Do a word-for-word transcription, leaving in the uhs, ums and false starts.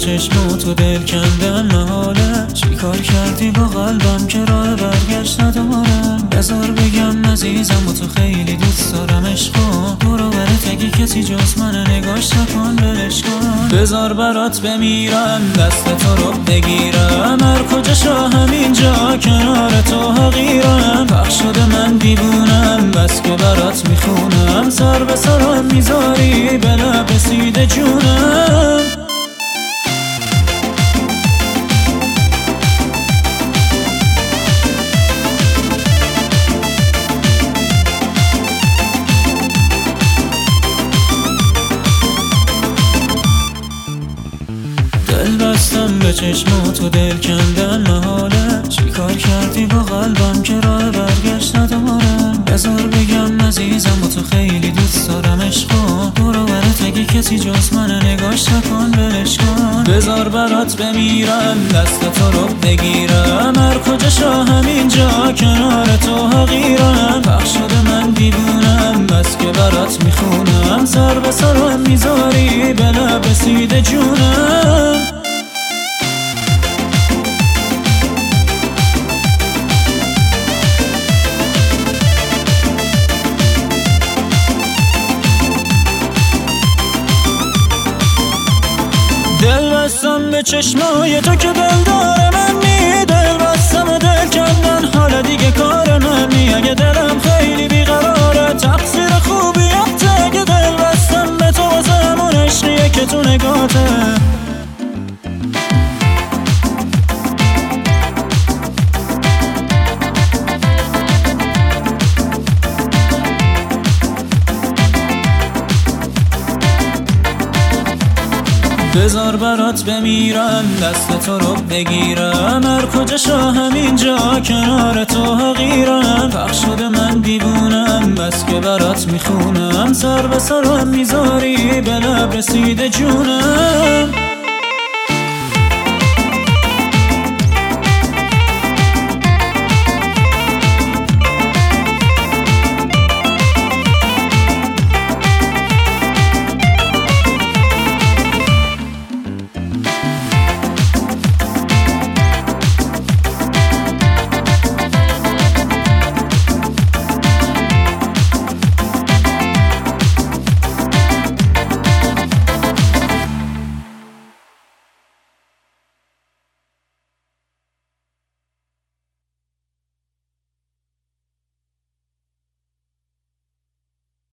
چشمات و دل کندن محاله. چی کار کردی با قلبم که راه برگشت ندارم؟ بذار بگم عزیزم و تو خیلی دوست دارم. عشقا برو برات اگه کسی جز من نگاش نکن ولش کن. بذار برات بمیرم دست تو رو بگیرم، هر کجا شا همینجا کنار تو حقیرم. پخش شده من دیوونم بس که برات میخونم، سر به سرم میذاری به لب رسیده جونم. دل بستم به چشمات و دل کندن محاله. چی کار کردی با قلبم که راه برگشت ندارم؟ بذار بگم عزیزم و تو خیلی دوست دارم. عشقا برو برات اگه کسی جز من نگاش نکن ولش کن. بذار برات بمیرم دست تو رو بگیرم، هر کجا شا همینجا کنار تو حقیرم. پخش شده من دیوونم بس که برات میخونم، سر به سرم میذاری به لب رسیده جونم. دل بستم به چشمای تو که دل داره منی، دل بستم و دل کندن حالا دیگه کار منی. اگه دلم خیلی بیقراره تقصیر خوبیت، اگه دل بستم به تو واسه همون عشقیه که تو نگاته. بذار برات بمیرم دست تو رو بگیرم، هر کجا شا همینجا کنار تو حقیرم. پخش شده من دیوونم بس که برات میخونم، سر به سرم میذاری به لب رسیده جونم.